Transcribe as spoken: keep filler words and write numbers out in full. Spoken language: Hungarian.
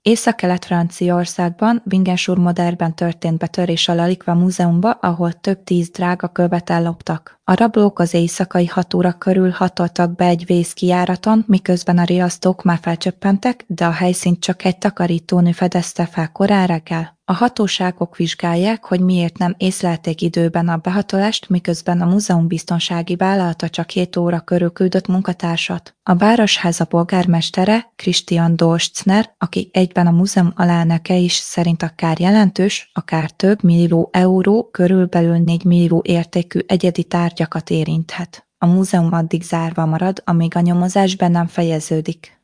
Északkelet-Franciaországban, Wingenschur-Modernben történt betörés a Lalikva múzeumba, ahol több tíz drága követ elloptak. A rablók az éjszakai hat óra körül hatoltak be egy vészkijáraton, miközben a riasztók már felcsöppentek, de a helyszínt csak egy takarítónő fedezte fel korán reggel. A hatóságok vizsgálják, hogy miért nem észlelték időben a behatolást, miközben a múzeum biztonsági vállalata csak hét óra körül küldött munkatársat. A városháza polgármestere, Christian Dolszner, aki egyben a múzeum alelnöke is, szerint a kár jelentős, akár több millió euró, körülbelül négy millió értékű egyedi tárgyakat érinthet. A múzeum addig zárva marad, amíg a nyomozás be nem fejeződik.